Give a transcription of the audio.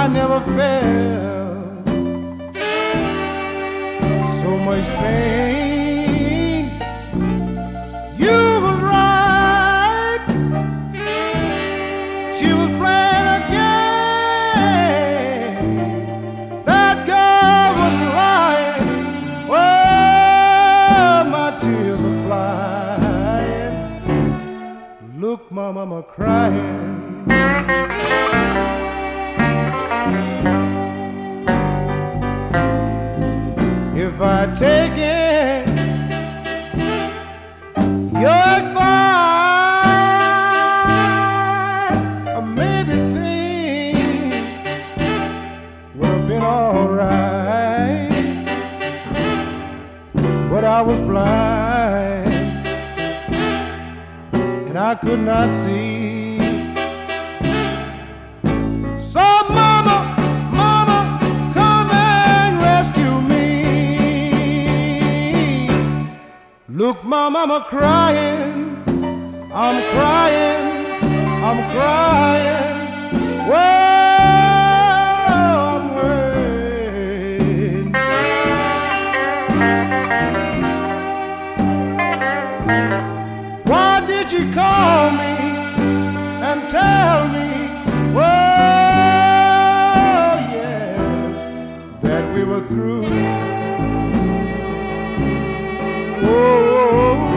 never felt so much pain. You was right, she was playing a game. That girl was lying. Oh, my tears are flying. Look, my mama crying. If I take it, your advice, maybe things would have been alright. But I was blind and I could not see. So mama, come and rescue me. Look, my mama crying, I'm crying, I'm crying. Whoa, I'm hurting. Why did you call me and tell me, oh yes, that we were through? Oh,